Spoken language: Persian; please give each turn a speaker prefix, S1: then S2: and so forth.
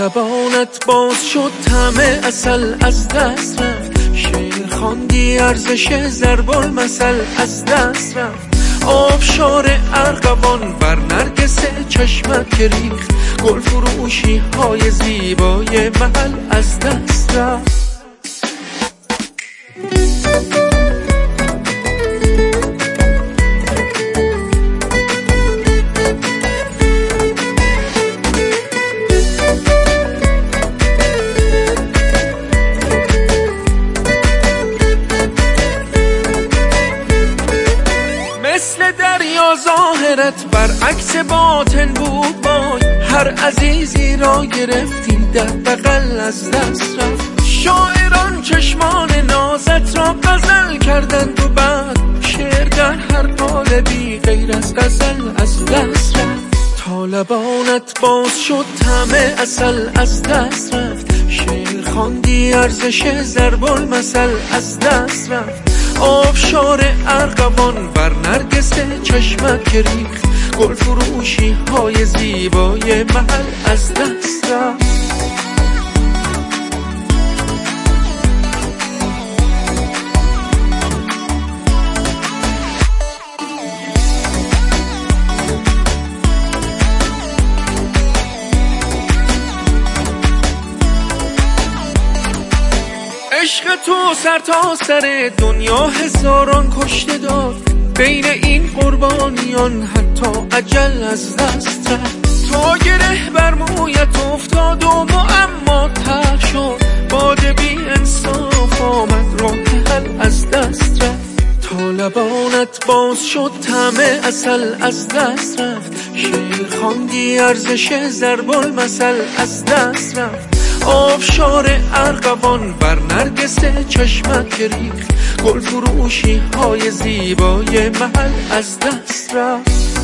S1: لبانت باز شد طعم عسل از دست رفت، شعر خواندی ارزش ضرب المثل از دست رفت. آبشار ارغوان بر نرگس چشمت که ریخت، گل فروشی های زیبای محل از دست رفت. مثل دریا ظاهرت برعکس باطن بود وای، هر عزیزی را گرفتی در بغل از دست رفت. شاعران چشمان نازت را غزل کردند و بعد شعر در هر قالبی غیر از غزل از دست رفت. تا لبانت باز شد طعم عسل از دست رفت، شعر خواندی ارزش ضرب المثل از دست رفت. آبشار ارغوان بر نرگس چشمت که ریخت، گل فروشی های زیبای محل از دست رفت. عشق تو سر تا سر دنیا هزاران کشته داد، بین این قربانیان حتی اجل از دست رفت. تا گره بر مویت افتاد و معما تر شد، باد بی انصاف آمد راه حل از دست رفت. تا لبانت باز شد طعم عسل از دست رفت، شعر خواندی ارزش ضرب المثل از دست رفت. آبشار ارغوان بر نرگس چشمت که ریخت، گل فروشی های زیبای محل از دست رفت.